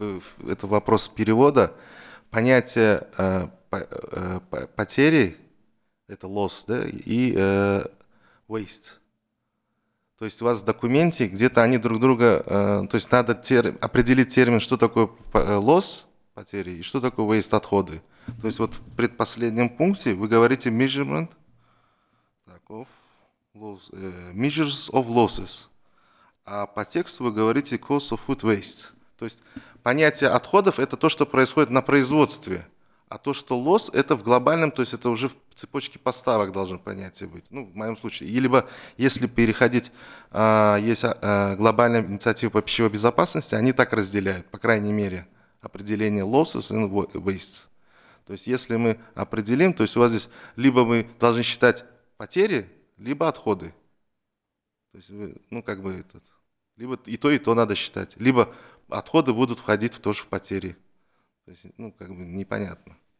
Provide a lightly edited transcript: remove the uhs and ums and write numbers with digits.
бы это вопрос перевода. Понятие потери, это loss, да, и waste. То есть у вас в документе где-то они друг друга, то есть надо определить термин, что такое loss, потери, и что такое waste, отходы. То есть вот в предпоследнем пункте вы говорите measurement так, measures of losses, а по тексту вы говорите cost of food waste. То есть понятие отходов это то, что происходит на производстве, а то, что loss, это в глобальном, то есть это уже в цепочке поставок должно понятие быть. Ну, в моем случае. И либо, если переходить, есть глобальная инициатива по пищевой безопасности, они так разделяют, по крайней мере, определение losses и waste. То есть если мы определим, то есть у вас здесь либо мы должны считать потери, либо отходы. То есть вы, ну, как бы этот, либо и то надо считать. Либо отходы будут входить в тоже в потери. То есть, ну, как бы непонятно.